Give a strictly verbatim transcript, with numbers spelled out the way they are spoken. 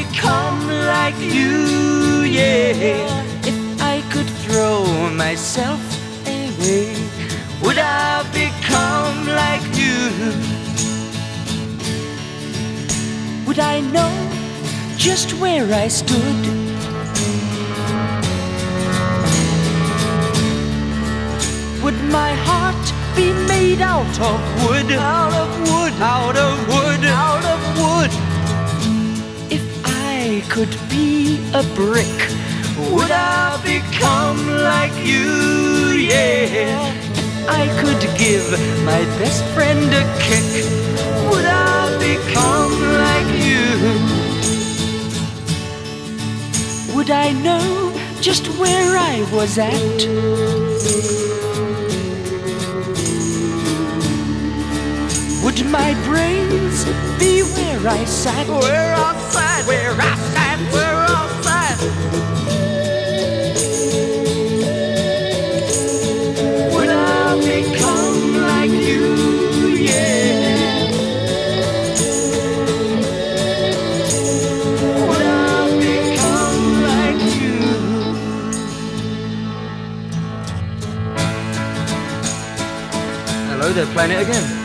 become like you, yeah? If I could throw myself away, would I become like you? Would I know just where I stood? Would my heart be made out of wood? Out of wood, out of wood, out of wood. If I could be a brick, would I become like you, yeah? If I could give my best friend a kick, would I become like you? Would I know just where I was at? Would my brains be where I sat? Where I sat, where I sat, where I sat. Would I become like you, yeah? Would I become like you? Hello there, playing it again.